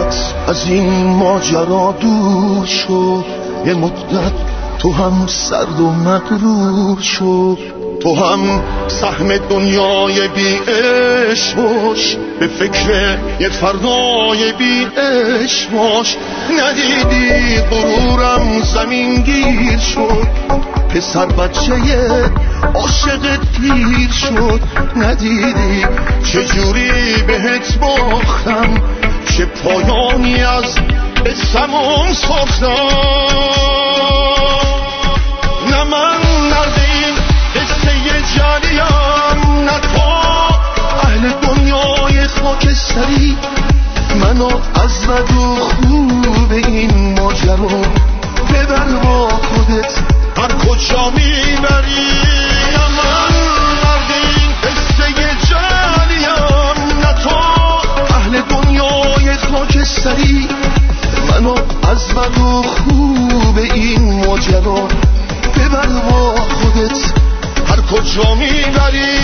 دلت از این ماجرا دور شو، یه مدت تو هم سرد و مغرور شو، تو هم سهم دنیای بی عشق باش، به فکر یه فردای بی عشق باش. ندیدی غرورم زمین گیر شد، پسر بچه عاشق پیر شد. ندیدی چجوری بهت باختم، چه پایانی از اسمم ساختم. نه من نردین قصه جانیم، نه تو اهل دنیای خاکستری. منو از بد و خوب این ماجرا ببر با خودت هر کجا میبری. نه من نردین قصه جانیم، نه تو اهل دنیای خاکستری. منو از بد و خوب این ماجرا ببر با خودت هر کجا میبری.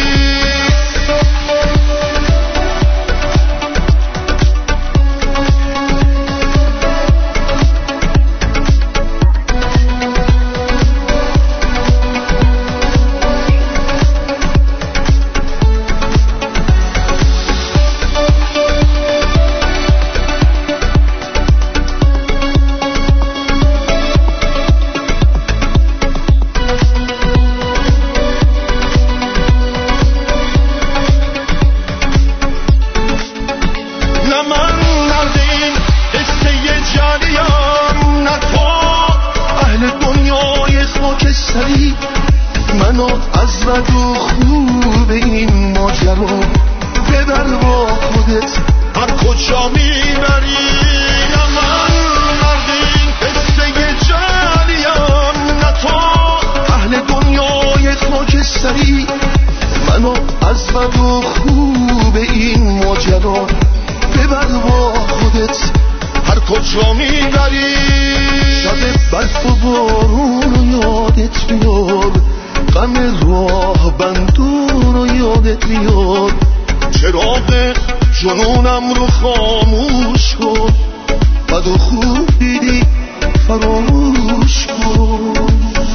منو از بد و خوب این ماجرا ببر با خودت هر کجا میبری. نه من مردین قصه جانیم، نه تو اهل دنیای خاکستری. منو از بد و خوب این ماجرا ببر با خودت هر کجا میبری. شب برف و بارون یادت میاد، غم راه بندون رو یادت میاد. چراغ جنونم رو خاموش کن، بد و خوب دیدی فراموش کن.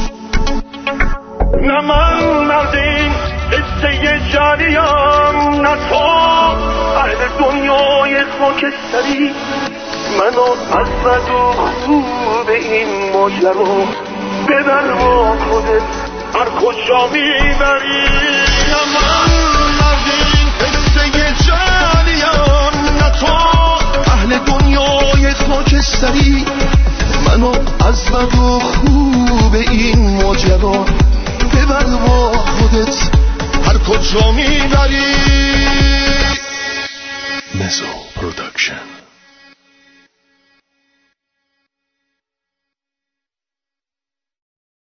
نه من مردین قصه جانیم، نه تو اهل دنیای خاکستری. منو از بد و خوب این ماجرا ببر با خودت هر کجا میبری. نه من مردین قصه جانیم، نه تو اهل دنیای خاکستری. منو از بد و خوب این ماجرا ببر با خودت هر کجا میبری. مزو پروداکشن.